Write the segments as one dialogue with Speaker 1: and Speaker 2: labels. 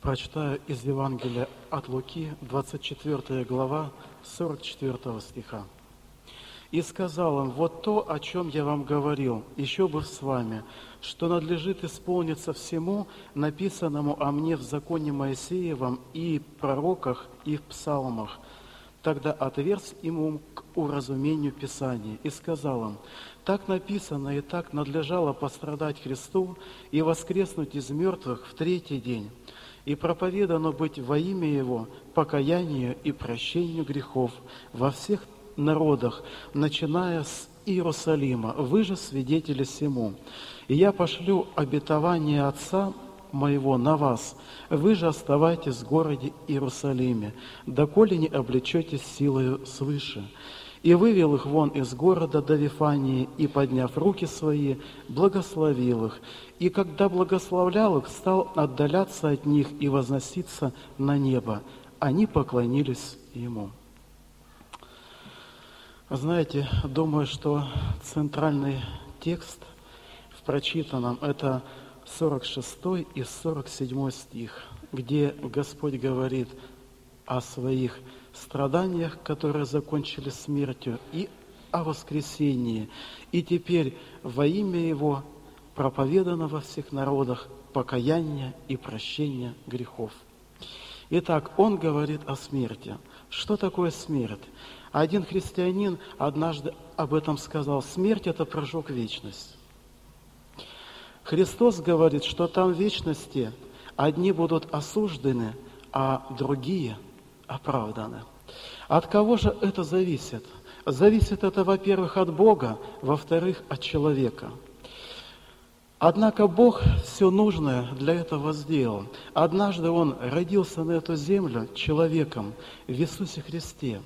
Speaker 1: Прочитаю из Евангелия от Луки, 24 глава, 44 стиха. «И сказал им: вот то, о чем я вам говорил, еще бы с вами, что надлежит исполниться всему, написанному о мне в законе Моисеевом и пророках, и в псалмах. Тогда отверз им ум к уразумению Писания и сказал им: так написано и так надлежало пострадать Христу и воскреснуть из мертвых в третий день, и проповедано быть во имя Его покаянию и прощению грехов во всех народах, начиная с Иерусалима. Вы же свидетели сему. И я пошлю обетование Отца моего на вас. Вы же оставайтесь в городе Иерусалиме, доколе не облечетесь силою свыше». И вывел их вон из города до Вифании, и, подняв руки свои, благословил их. И когда благословлял их, стал отдаляться от них и возноситься на небо. Они поклонились ему. Знаете, думаю, что центральный текст в прочитанном – это 46 и 47 стих, где Господь говорит о своих страданиях, которые закончились смертью, и о воскресении. И теперь во имя Его проповедано во всех народах покаяние и прощение грехов. Итак, Он говорит о смерти. Что такое смерть? Один христианин однажды об этом сказал: смерть – это прыжок в вечность. Христос говорит, что там в вечности одни будут осуждены, а другие оправданы. От кого же это зависит? Зависит это, во-первых, от Бога, во-вторых, от человека. Однако Бог все нужное для этого сделал. Однажды Он родился на эту землю человеком в Иисусе Христе.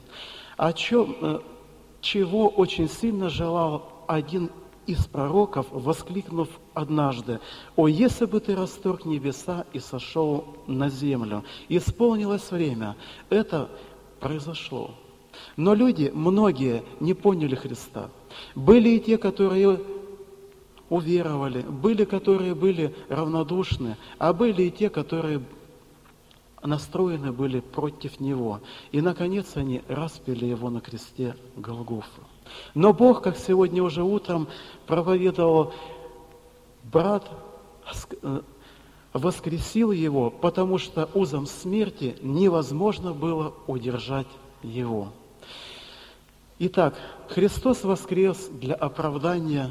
Speaker 1: Чего очень сильно желал один из пророков, воскликнув однажды: «О, если бы ты расторг небеса и сошел на землю!» Исполнилось время. Это произошло. Но люди, многие, не поняли Христа. Были и те, которые уверовали, были, которые были равнодушны, а были и те, которые настроены были против Него. И, наконец, они распяли Его на кресте Голгофы. Но Бог, как сегодня уже утром проповедовал брат, воскресил Его, потому что узом смерти невозможно было удержать Его. Итак, Христос воскрес для оправдания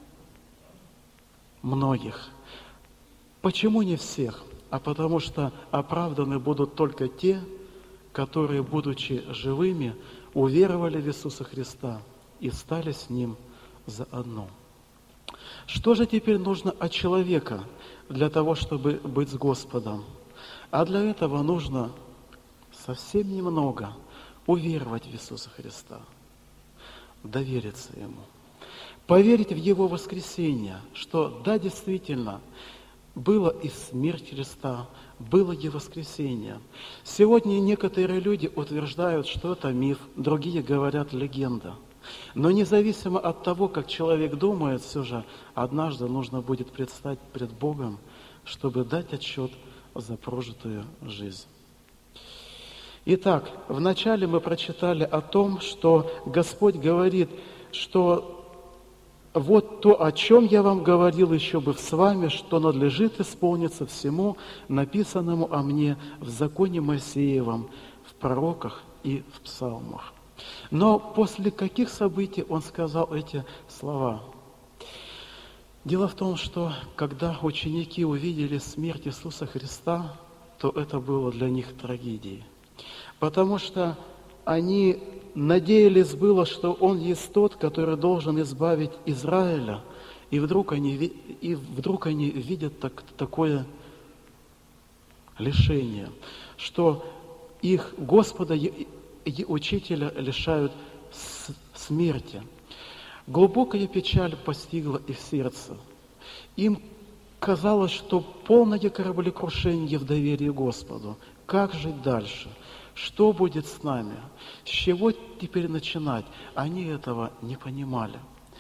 Speaker 1: многих. Почему не всех? А потому что оправданы будут только те, которые, будучи живыми, уверовали в Иисуса Христа и стали с Ним заодно. Что же теперь нужно от человека для того, чтобы быть с Господом? А для этого нужно совсем немного уверовать в Иисуса Христа, довериться Ему, поверить в Его воскресение, что да, действительно, было и смерть Христа, было и воскресение. Сегодня некоторые люди утверждают, что это миф, другие говорят легенда. Но независимо от того, как человек думает, все же однажды нужно будет предстать пред Богом, чтобы дать отчет за прожитую жизнь. Итак, вначале мы прочитали о том, что Господь говорит, что вот то, о чем я вам говорил еще бы с вами, что надлежит исполниться всему, написанному о мне в законе Моисеевом, в пророках и в псалмах. Но после каких событий Он сказал эти слова? Дело в том, что когда ученики увидели смерть Иисуса Христа, то это было для них трагедией. Потому что они надеялись было, что Он есть тот, который должен избавить Израиля, и вдруг они видят такое лишение, что их Господа и Учителя лишают смерти. Глубокая печаль постигла их сердце. Им казалось, что полное кораблекрушение в доверии Господу. Как жить дальше? Что будет с нами? С чего теперь начинать? Они этого не понимали.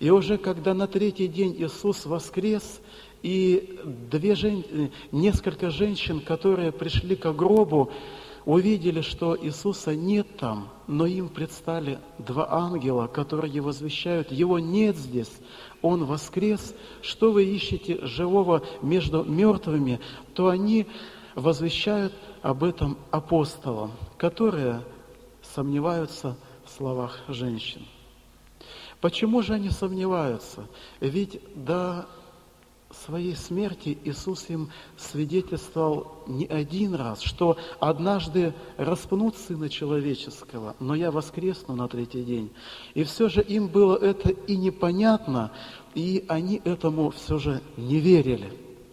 Speaker 1: И уже когда на третий день Иисус воскрес, и несколько женщин, которые пришли к гробу, увидели, что Иисуса нет там, но им предстали два ангела, которые возвещают: Его нет здесь, Он воскрес, что вы ищете живого между мертвыми, то они возвещают об этом апостолам, которые сомневаются в словах женщин. Почему же они сомневаются? Ведь до своей смерти Иисус им свидетельствовал не один раз, что однажды распнут Сына Человеческого, но я воскресну на третий день. И все же им было это и непонятно, и они этому все же не верили.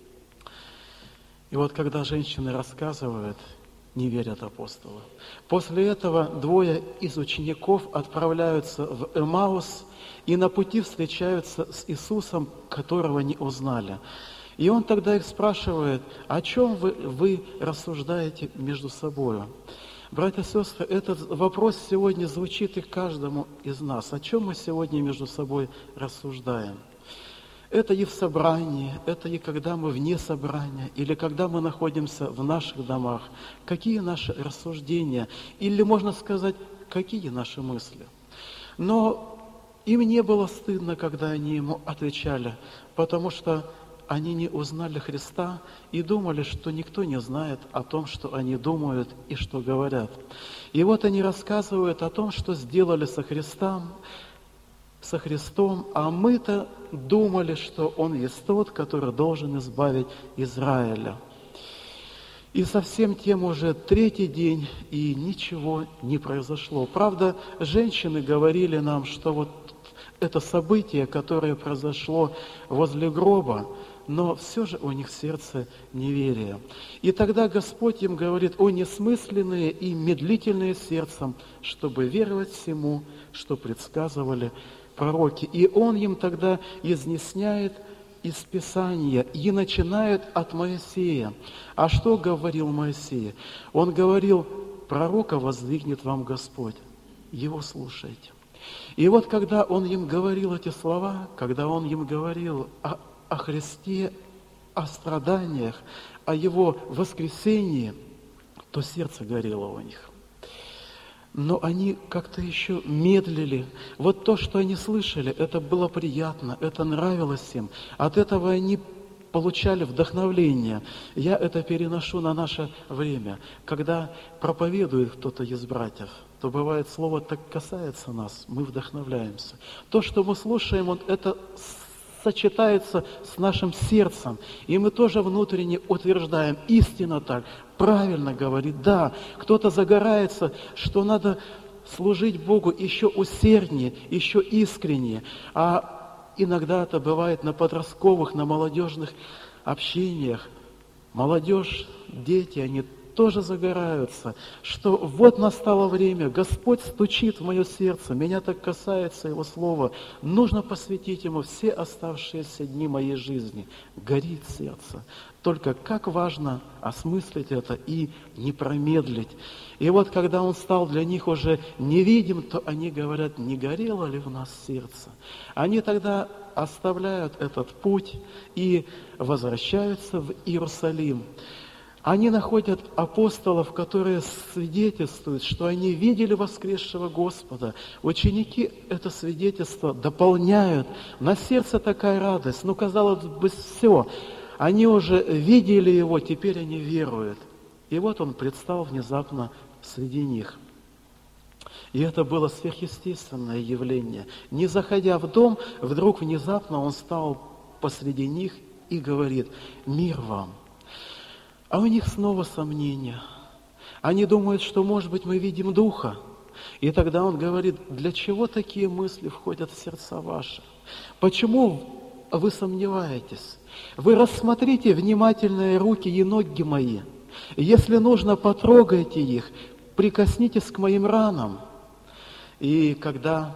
Speaker 1: И вот когда женщины рассказывают, не верят апостолы. После этого двое из учеников отправляются в Эмаус и на пути встречаются с Иисусом, которого не узнали. И Он тогда их спрашивает: о чем вы рассуждаете между собой? Братья и сестры, этот вопрос сегодня звучит и каждому из нас. О чем мы сегодня между собой рассуждаем? Это и в собрании, это и когда мы вне собрания, или когда мы находимся в наших домах. Какие наши рассуждения, или, можно сказать, какие наши мысли. Но им не было стыдно, когда они Ему отвечали, потому что они не узнали Христа и думали, что никто не знает о том, что они думают и что говорят. И вот они рассказывают о том, что сделали со Христом, а мы-то думали, что Он есть тот, который должен избавить Израиля. И совсем тем уже третий день, и ничего не произошло. Правда, женщины говорили нам, что вот это событие, которое произошло возле гроба, но все же у них в сердце неверие. И тогда Господь им говорит: о несмысленные и медлительные сердцем, чтобы веровать всему, что предсказывали пророки. И Он им тогда изъясняет из Писания и начинает от Моисея. А что говорил Моисей? Он говорил: пророка воздвигнет вам Господь, его слушайте. И вот когда Он им говорил эти слова, когда Он им говорил о Христе, о страданиях, о Его воскресении, то сердце горело у них. Но они как-то еще медлили. Вот то, что они слышали, это было приятно, это нравилось им. От этого они получали вдохновление. Я это переношу на наше время. Когда проповедует кто-то из братьев, то бывает, слово так касается нас, мы вдохновляемся. То, что мы слушаем, это сочетается с нашим сердцем, и мы тоже внутренне утверждаем: истинно так, правильно говорит, да. Кто-то загорается, что надо служить Богу еще усерднее, еще искреннее. А иногда это бывает на подростковых, на молодежных общениях. Молодежь, дети, они тоже загораются, что вот настало время, Господь стучит в мое сердце, меня так касается Его Слова, нужно посвятить Ему все оставшиеся дни моей жизни. Горит сердце. Только как важно осмыслить это и не промедлить. И вот когда Он стал для них уже невидим, то они говорят: не горело ли в нас сердце? Они тогда оставляют этот путь и возвращаются в Иерусалим. Они находят апостолов, которые свидетельствуют, что они видели воскресшего Господа. Ученики это свидетельство дополняют. На сердце такая радость. Ну, казалось бы, все. Они уже видели Его, теперь они веруют. И вот Он предстал внезапно среди них. И это было сверхъестественное явление. Не заходя в дом, вдруг внезапно Он стал посреди них и говорит: мир вам. А у них снова сомнения. Они думают, что, может быть, мы видим Духа. И тогда Он говорит: для чего такие мысли входят в сердца ваши? Почему вы сомневаетесь? Вы рассмотрите внимательные руки и ноги мои. Если нужно, потрогайте их, прикоснитесь к моим ранам. И когда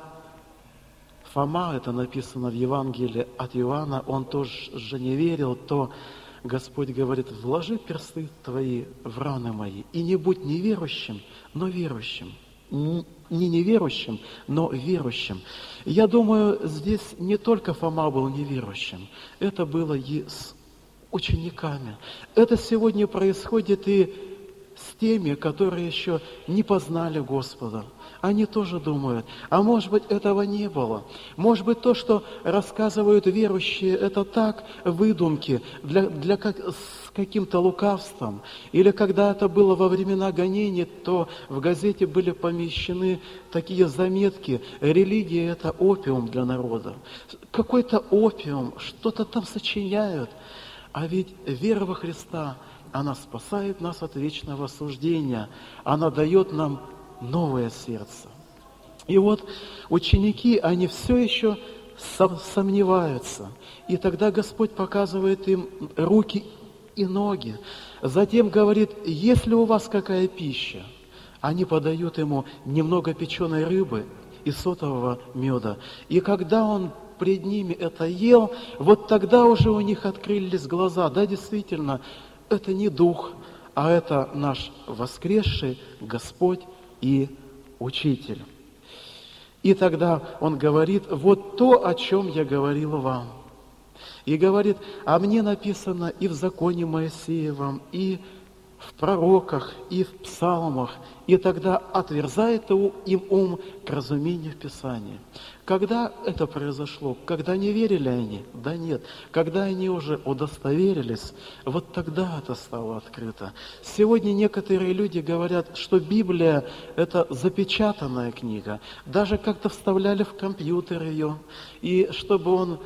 Speaker 1: Фома, это написано в Евангелии от Иоанна, он тоже не верил, то Господь говорит: вложи персты твои в раны мои, и не будь неверующим, но верующим. не неверующим, но верующим. Я думаю, здесь не только Фома был неверующим, это было и с учениками. Это сегодня происходит и с теми, которые еще не познали Господа. Они тоже думают, а может быть, этого не было. Может быть, то, что рассказывают верующие, это так, выдумки, с каким-то лукавством. Или когда это было во времена гонений, то в газете были помещены такие заметки: религия – это опиум для народа. Какой-то опиум, что-то там сочиняют. А ведь вера во Христа, она спасает нас от вечного осуждения. Она дает нам новое сердце. И вот ученики, они все еще сомневаются. И тогда Господь показывает им руки и ноги. Затем говорит: есть ли у вас какая пища? Они подают ему немного печеной рыбы и сотового меда. И когда он пред ними это ел, вот тогда уже у них открылись глаза. Да, действительно, это не дух, а это наш воскресший Господь и Учитель. И тогда он говорит: вот то, о чем я говорил вам. И говорит: а мне написано и в законе Моисеевом, и в пророках, и в псалмах. И тогда отверзает им ум к разумению в Писании. Когда это произошло? Когда не верили они? Да нет. Когда они уже удостоверились, вот тогда это стало открыто. Сегодня некоторые люди говорят, что Библия – это запечатанная книга. Даже как-то вставляли в компьютер ее, и чтобы он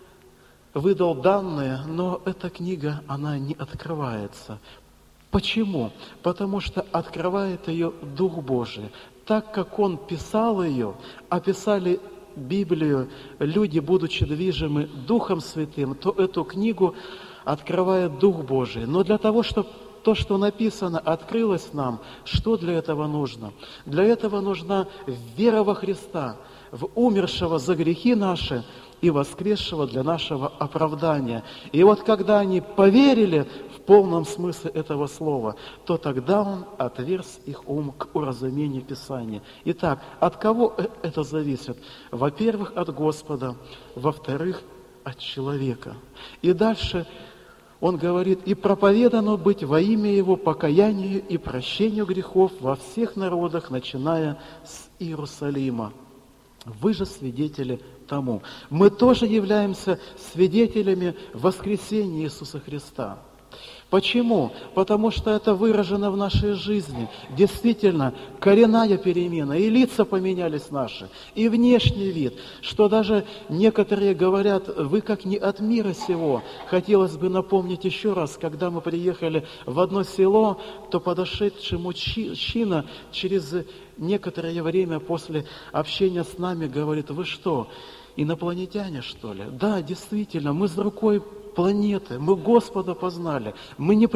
Speaker 1: выдал данные, но эта книга, она не открывается. Почему? Потому что открывает ее Дух Божий. Так как Он писал ее, описали Библию люди, будучи движимы Духом Святым, то эту книгу открывает Дух Божий. Но для того, чтобы то, что написано, открылось нам, что для этого нужно? Для этого нужна вера во Христа, в умершего за грехи наши и воскресшего для нашего оправдания. И вот когда они поверили в полном смысле этого слова, то тогда Он отверз их ум к уразумению Писания. Итак, от кого это зависит? Во-первых, от Господа, во-вторых, от человека. И дальше он говорит: и проповедано быть во имя Его покаянию и прощению грехов во всех народах, начиная с Иерусалима. Вы же свидетели тому. Мы тоже являемся свидетелями воскресения Иисуса Христа. Почему? Потому что это выражено в нашей жизни. Действительно, коренная перемена, и лица поменялись наши, и внешний вид, что даже некоторые говорят: вы как не от мира сего. Хотелось бы напомнить еще раз, когда мы приехали в одно село, то подошедший мужчина через некоторое время после общения с нами говорит: вы что, инопланетяне, что ли? Да, действительно, мы с другой планеты, мы Господа познали, мы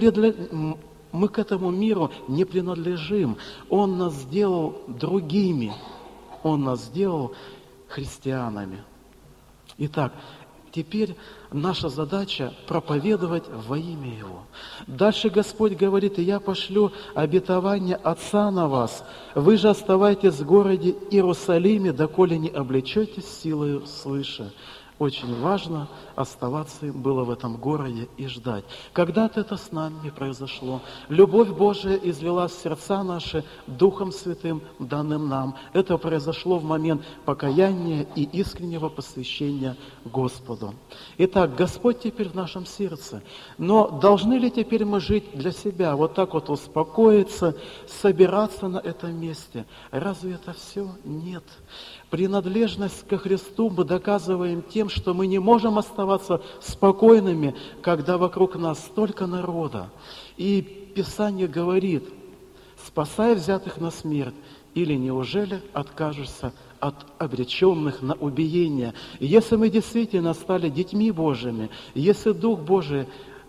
Speaker 1: к этому миру не принадлежим. Он нас сделал другими, Он нас сделал христианами. Итак, теперь наша задача проповедовать во имя Его. Дальше Господь говорит: и я пошлю обетование Отца на вас. Вы же оставайтесь в городе Иерусалиме, доколе не облечетесь силою свыше. Очень важно оставаться им было в этом городе и ждать. Когда-то это с нами произошло. Любовь Божия излилась в сердца наши Духом Святым, данным нам. Это произошло в момент покаяния и искреннего посвящения Господу. Итак, Господь теперь в нашем сердце. Но должны ли теперь мы жить для себя? Вот так вот успокоиться, собираться на этом месте? Разве это все? Нет. Принадлежность ко Христу мы доказываем тем, что мы не можем оставаться спокойными, когда вокруг нас столько народа. И Писание говорит: спасай взятых на смерть, или неужели откажешься от обреченных на убиение? И если мы действительно стали детьми Божьими, если Дух Божий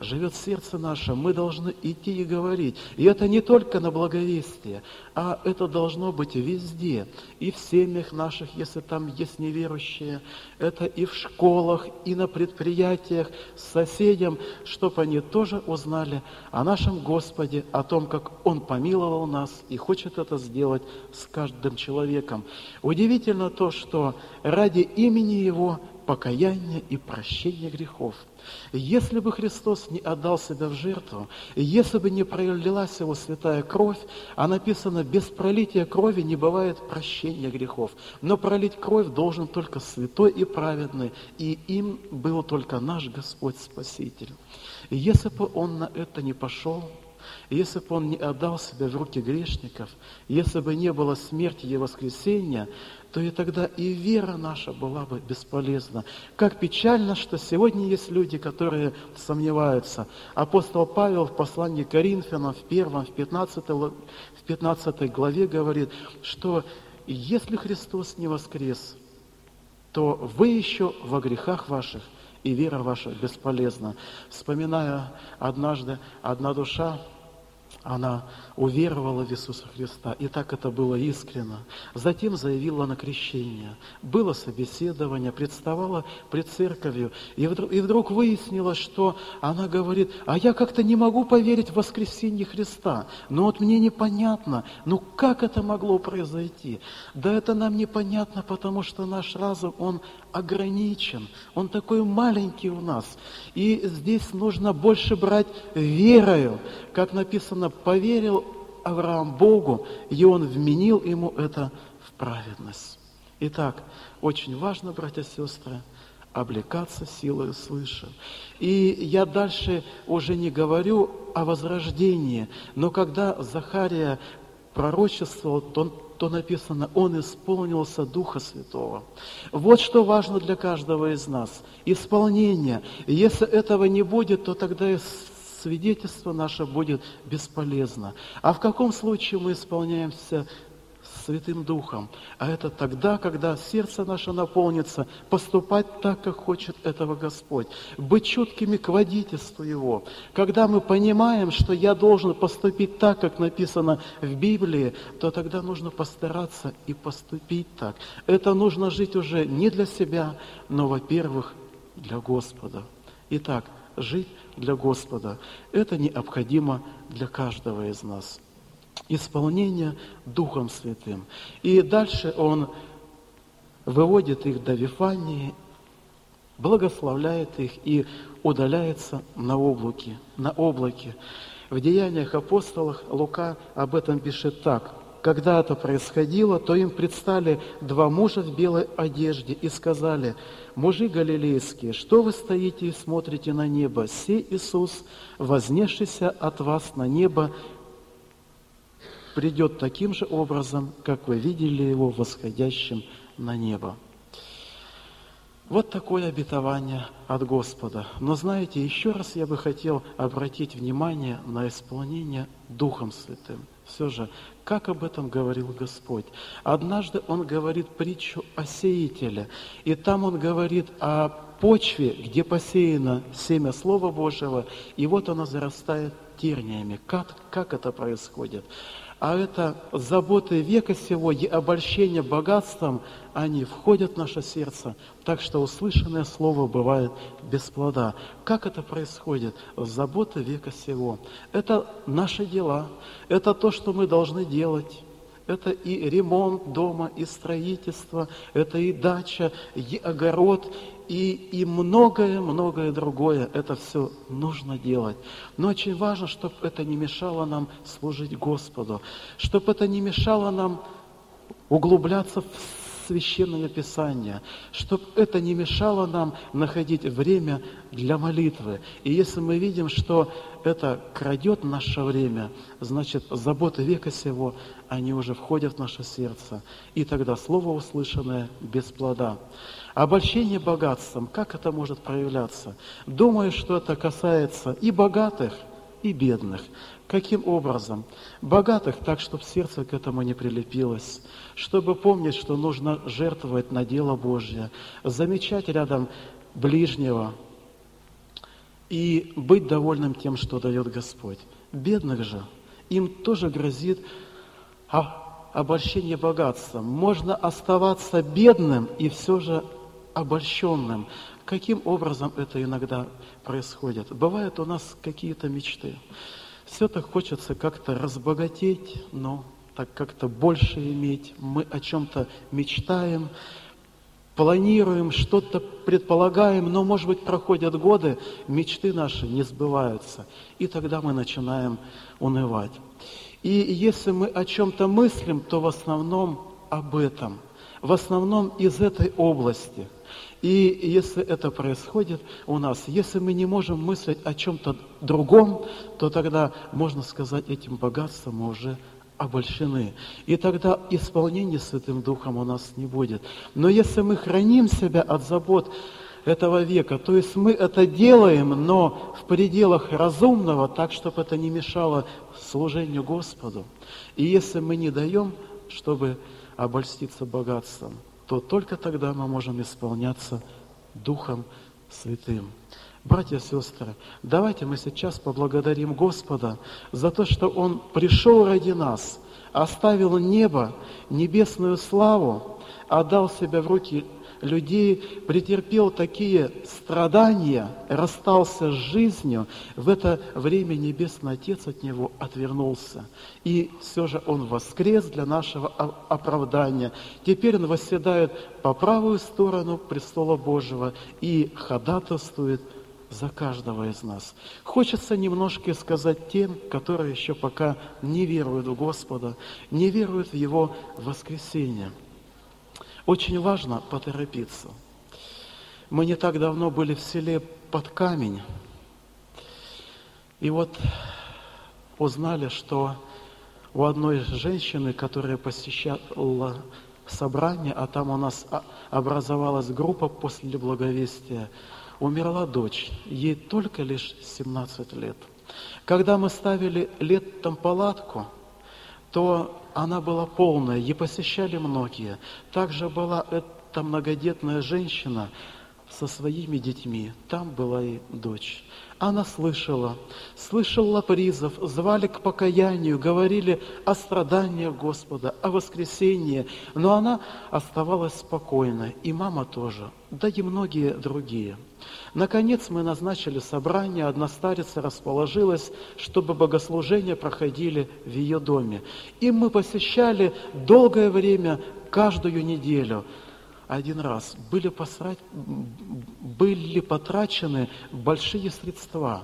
Speaker 1: живет сердце наше, мы должны идти и говорить. И это не только на благовестие, а это должно быть везде. И в семьях наших, если там есть неверующие, это и в школах, и на предприятиях, с соседям, чтобы они тоже узнали о нашем Господе, о том, как Он помиловал нас и хочет это сделать с каждым человеком. Удивительно то, что ради имени Его покаяние и прощение грехов. Если бы Христос не отдал себя в жертву, если бы не пролилась Его святая кровь, а написано, без пролития крови не бывает прощения грехов. Но пролить кровь должен только святой и праведный, и им был только наш Господь Спаситель. И если бы Он на это не пошел, если бы Он не отдал себя в руки грешников, если бы не было смерти и воскресения, то и тогда и вера наша была бы бесполезна. Как печально, что сегодня есть люди, которые сомневаются. Апостол Павел в послании к Коринфянам в 15 главе говорит, что если Христос не воскрес, то вы еще во грехах ваших, и вера ваша бесполезна. Вспоминая однажды, одна душа, она уверовала в Иисуса Христа, и так это было искренно. Затем заявила на крещение. Было собеседование, представала пред церковью, и вдруг выяснилось, что она говорит, а я как-то не могу поверить в воскресение Христа. Но вот мне непонятно, как это могло произойти? Да это нам непонятно, потому что наш разум, он ограничен, он такой маленький у нас. И здесь нужно больше брать верою, как написано, поверил Авраам Богу, и он вменил ему это в праведность. Итак, очень важно, братья и сестры, облекаться силой свыше. И я дальше уже не говорю о возрождении, но когда Захария пророчествовал, то написано, он исполнился Духа Святого. Вот что важно для каждого из нас. Исполнение. И если этого не будет, то тогда и свидетельство наше будет бесполезно. А в каком случае мы исполняемся Святым Духом? А это тогда, когда сердце наше наполнится, поступать так, как хочет этого Господь, быть чуткими к водительству Его. Когда мы понимаем, что я должен поступить так, как написано в Библии, то тогда нужно постараться и поступить так. Это нужно жить уже не для себя, но, во-первых, для Господа. Итак, жить для Господа – это необходимо для каждого из нас. Исполнение Духом Святым. И дальше он выводит их до Вифании, благословляет их и удаляется на облаке. В Деяниях апостолов Лука об этом пишет так. Когда это происходило, то им предстали два мужа в белой одежде и сказали: «Мужи галилейские, что вы стоите и смотрите на небо? Сей Иисус, вознесшийся от вас на небо, придет таким же образом, как вы видели Его восходящим на небо». Вот такое обетование от Господа. Но знаете, еще раз я бы хотел обратить внимание на исполнение Духом Святым. Все же, как об этом говорил Господь? Однажды Он говорит притчу о сеятеле, и там Он говорит о почве, где посеяно семя Слова Божьего, и вот оно зарастает терниями. Как это происходит? А это заботы века сего и обольщение богатством, они входят в наше сердце, так что услышанное слово бывает без плода. Как это происходит? Заботы века сего. Это наши дела, это то, что мы должны делать. Это и ремонт дома, и строительство, это и дача, и огород, и многое-многое другое. Это все нужно делать. Но очень важно, чтобы это не мешало нам служить Господу, чтобы это не мешало нам углубляться в Священное Писание, чтобы это не мешало нам находить время для молитвы. И если мы видим, что это крадет наше время, значит, заботы века сего, они уже входят в наше сердце. И тогда слово услышанное без плода. Обольщение богатством, как это может проявляться? Думаю, что это касается и богатых, и бедных. Каким образом? Богатых так, чтобы сердце к этому не прилепилось, чтобы помнить, что нужно жертвовать на дело Божье, замечать рядом ближнего и быть довольным тем, что дает Господь. Бедных же, им тоже грозит обольщение богатством. Можно оставаться бедным и все же обольщенным. Каким образом это иногда происходит? Бывают у нас какие-то мечты. Все-то хочется как-то разбогатеть, но так как-то больше иметь. Мы о чем-то мечтаем, планируем, что-то предполагаем, но, может быть, проходят годы, мечты наши не сбываются. И тогда мы начинаем унывать. И если мы о чем-то мыслим, то в основном об этом, в основном из этой области. И если это происходит у нас, если мы не можем мыслить о чем-то другом, то тогда, можно сказать, этим богатством мы уже обольщены. И тогда исполнения Святым Духом у нас не будет. Но если мы храним себя от забот этого века, то есть мы это делаем, но в пределах разумного, так, чтобы это не мешало служению Господу. И если мы не даем, чтобы обольститься богатством, то только тогда мы можем исполняться Духом Святым. Братья и сестры, давайте мы сейчас поблагодарим Господа за то, что Он пришел ради нас, оставил небо, небесную славу, отдал себя в руки людей, претерпел такие страдания, расстался с жизнью. В это время Небесный Отец от Него отвернулся. И все же Он воскрес для нашего оправдания. Теперь Он восседает по правую сторону престола Божьего и ходатайствует за каждого из нас. Хочется немножко сказать тем, которые еще пока не веруют в Господа, не веруют в Его воскресение. Очень важно поторопиться. Мы не так давно были в селе Под Камень, и вот узнали, что у одной женщины, которая посещала собрание, а там у нас образовалась группа после благовестия, умерла дочь, ей только лишь 17 лет. Когда мы ставили летом палатку, то она была полная, и посещали многие. Также была эта многодетная женщина со своими детьми, там была и дочь. Она слышала призыв, звали к покаянию, говорили о страданиях Господа, о воскресении, но она оставалась спокойной, и мама тоже, да и многие другие. Наконец мы назначили собрание, одна старица расположилась, чтобы богослужения проходили в ее доме. И мы посещали долгое время, каждую неделю. Один раз были потрачены большие средства.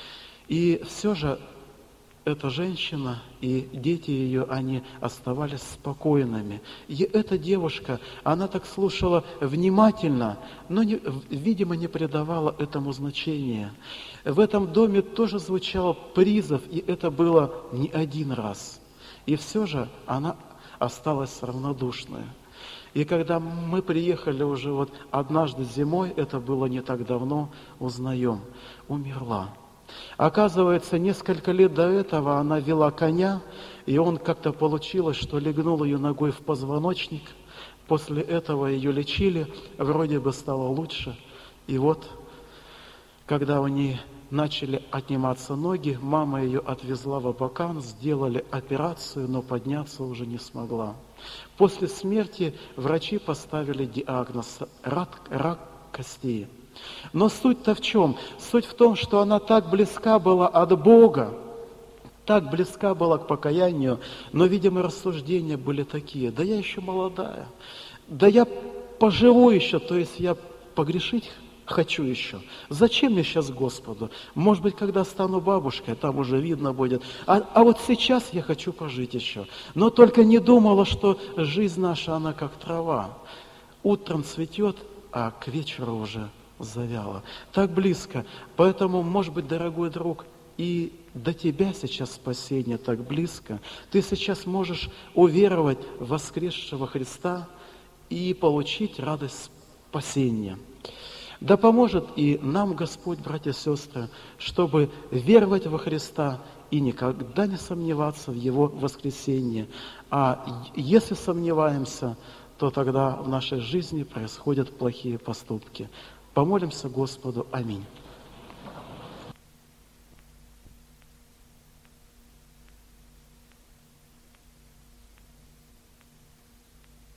Speaker 1: И все же эта женщина и дети ее, они оставались спокойными. И эта девушка, она так слушала внимательно, но, видимо, не придавала этому значения. В этом доме тоже звучал призыв, и это было не один раз. И все же она осталась равнодушной. И когда мы приехали уже вот однажды зимой, это было не так давно, узнаем, умерла. Оказывается, несколько лет до этого она вела коня, и он как-то получилось, что легнул ее ногой в позвоночник. После этого ее лечили, вроде бы стало лучше. И вот, когда у нее начали отниматься ноги, мама ее отвезла в Абакан, сделали операцию, но подняться уже не смогла. После смерти врачи поставили диагноз рак костей. Но суть-то в чем? Суть в том, что она так близка была от Бога, так близка была к покаянию, но, видимо, рассуждения были такие: да я еще молодая, да я поживу еще, то есть я погрешить хочу еще. Зачем мне сейчас Господу? Может быть, когда стану бабушкой, там уже видно будет. А вот сейчас я хочу пожить еще. Но только не думала, что жизнь наша, она как трава. Утром цветет, а к вечеру уже завяла. Так близко. Поэтому, может быть, дорогой друг, и до тебя сейчас спасение так близко. Ты сейчас можешь уверовать в воскресшего Христа и получить радость спасения. Да поможет и нам Господь, братья и сестры, чтобы веровать во Христа и никогда не сомневаться в Его воскресении. А если сомневаемся, то тогда в нашей жизни происходят плохие поступки. Помолимся Господу. Аминь.